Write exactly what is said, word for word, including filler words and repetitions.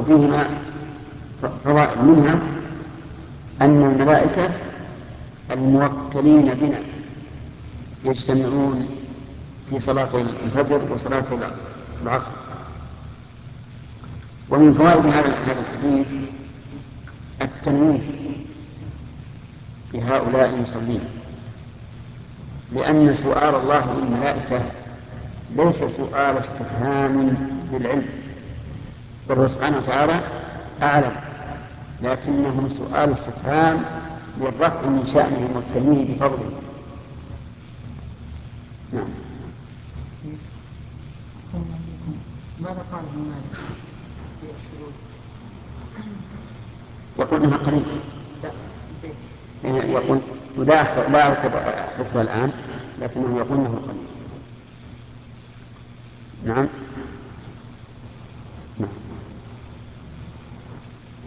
وفيهما فوائد، منها أن الملائكة الموكلين بنا يجتمعون في صلاة الفجر وصلاة العصر. ومن فوائد هذا الحديث التنويه بهؤلاء المصلين، لأن سؤال الله للملائكة ليس سؤال استفهام بالعلم، بل هو سبحانه وتعالى أعلم، لكنه سؤال استفهام للرفع من شأنهم والتنويه بفضله. نعم. ماذا قال ابن مالك في الشروط؟ يقول انها قليل. لا يقول لا لا احدثها الان، لكنه يقول انه قليل. نعم.